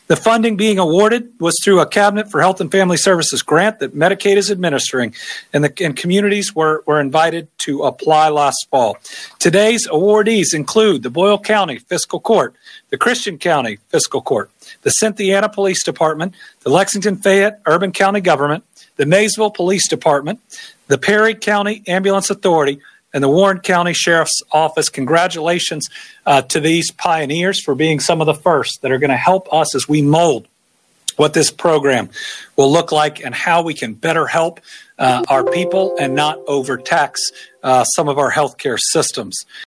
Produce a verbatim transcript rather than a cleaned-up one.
The funding being awarded was through a Cabinet for Health and Family Services grant that Medicaid is administering, and, the, and communities were, were invited to apply last fall. Today's awardees include the Boyle County Fiscal Court, the Christian County Fiscal Court, the Cynthiana Police Department, the Lexington Fayette Urban County Government, the Maysville Police Department, the Perry County Ambulance Authority, and the Warren County Sheriff's Office. Congratulations uh, to these pioneers for being some of the first that are going to help us as we mold what this program will look like and how we can better help uh, our people and not overtax uh, some of our healthcare systems.